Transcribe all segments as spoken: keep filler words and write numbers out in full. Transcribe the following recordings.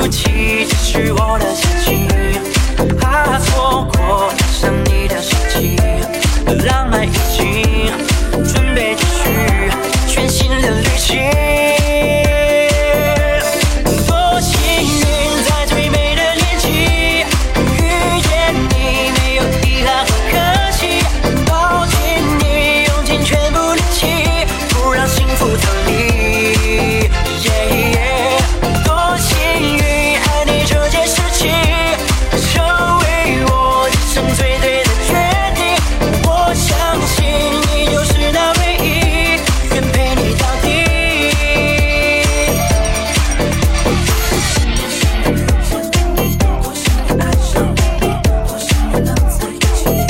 不起，这是我的心情，怕错过上你的手机，浪漫已经准备继续全新的旅行。多幸运，在最美的年纪遇见你，没有遗憾和可惜，抱紧你，用尽全部力气，不让幸福逃离。Yeah, yeah. 多幸运，爱你这件事情，成为我人生最对的决定。我相信你就是那唯一，愿陪你到底。爱上你，多幸运能在一起，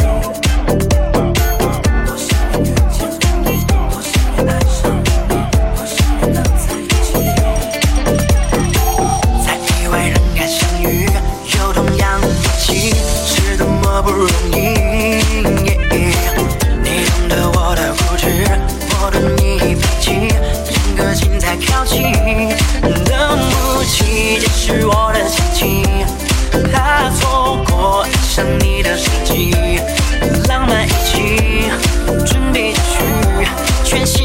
多幸运遇见你，多幸运爱上你，多幸运能在一起。在意外人海相遇，有同样的默契，是多么不容易。你懂得我的固执，我懂你脾气，两颗心在靠近，等不及，这是我的心情，怕错过爱上你的时机，浪漫已经准备继续全新